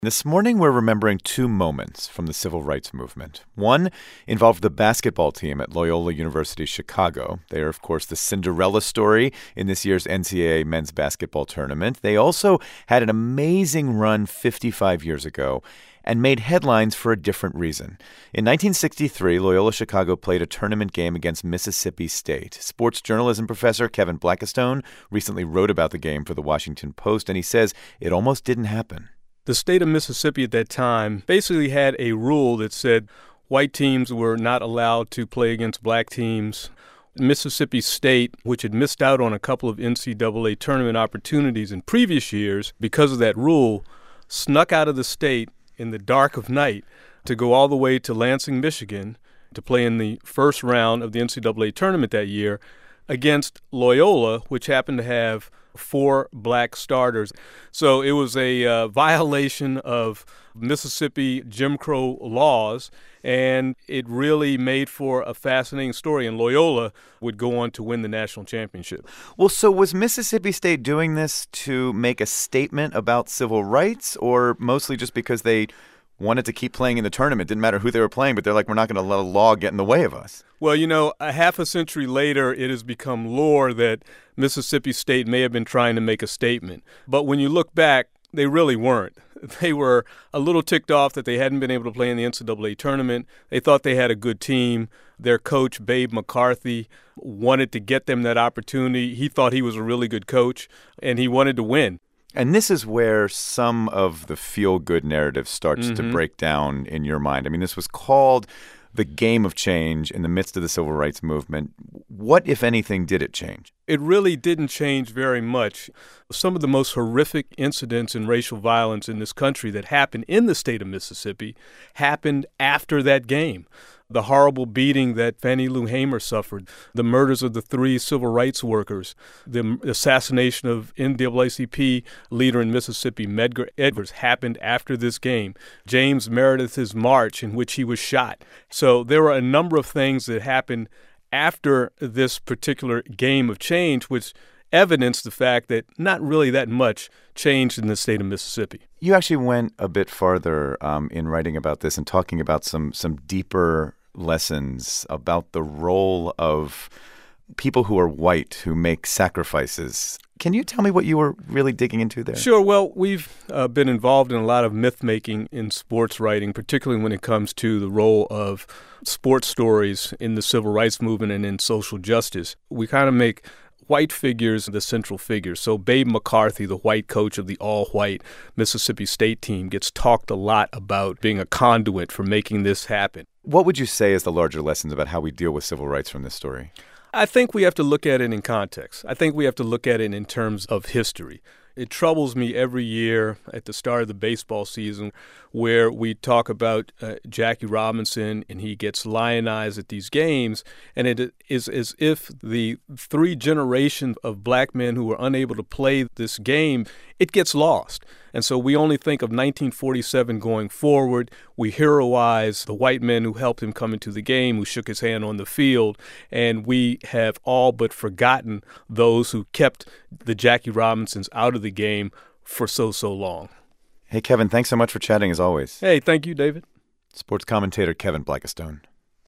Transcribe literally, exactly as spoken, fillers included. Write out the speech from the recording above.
This morning, we're remembering two moments from the civil rights movement. One involved the basketball team at Loyola University Chicago. They are, of course, the Cinderella story in this year's N C double A men's basketball tournament. They also had an amazing run fifty-five years ago and made headlines for a different reason. In nineteen sixty-three, Loyola Chicago played a tournament game against Mississippi State. Sports journalism professor Kevin Blackistone recently wrote about the game for the Washington Post, and he says it almost didn't happen. The state of Mississippi at that time basically had a rule that said white teams were not allowed to play against black teams. Mississippi State, which had missed out on a couple of N C double A tournament opportunities in previous years because of that rule, snuck out of the state in the dark of night to go all the way to Lansing, Michigan, to play in the first round of the N C double A tournament that year against Loyola, which happened to have four black starters. So it was a uh, violation of Mississippi Jim Crow laws, and it really made for a fascinating story, and Loyola would go on to win the national championship. Well, so was Mississippi State doing this to make a statement about civil rights, or mostly just because they wanted to keep playing in the tournament? Didn't matter who they were playing, but they're like, we're not going to let a law get in the way of us. Well, you know, a half a century later, it has become lore that Mississippi State may have been trying to make a statement. But when you look back, they really weren't. They were a little ticked off that they hadn't been able to play in the N C double A tournament. They thought they had a good team. Their coach, Babe McCarthy, wanted to get them that opportunity. He thought he was a really good coach, and he wanted to win. And this is where some of the feel-good narrative starts mm-hmm. to break down in your mind. I mean, this was called the game of change in the midst of the civil rights movement. What, if anything, did it change? It really didn't change very much. Some of the most horrific incidents in racial violence in this country that happened in the state of Mississippi happened after that game. The horrible beating that Fannie Lou Hamer suffered, the murders of the three civil rights workers, the assassination of N double A C P leader in Mississippi, Medgar Edwards, happened after this game. James Meredith's march in which he was shot. So there were a number of things that happened after this particular game of change, which evidenced the fact that not really that much changed in the state of Mississippi. You actually went a bit farther um, in writing about this and talking about some some deeper lessons about the role of people who are white who make sacrifices. Can you tell me what you were really digging into there? Sure. Well, we've uh, been involved in a lot of myth-making in sports writing, particularly when it comes to the role of sports stories in the civil rights movement and in social justice. We kind of make white figures the central figures. So Babe McCarthy, the white coach of the all-white Mississippi State team, gets talked a lot about being a conduit for making this happen. What would you say is the larger lessons about how we deal with civil rights from this story? I think we have to look at it in context. I think we have to look at it in terms of history. It troubles me every year at the start of the baseball season where we talk about uh, Jackie Robinson and he gets lionized at these games, and it is as if the three generations of black men who were unable to play this game, it gets lost. And so we only think of nineteen forty-seven going forward. We heroize the white men who helped him come into the game, who shook his hand on the field, and we have all but forgotten those who kept the Jackie Robinsons out of the game for so, so long. Hey, Kevin, thanks so much for chatting as always. Hey, thank you, David. Sports commentator Kevin Blackistone.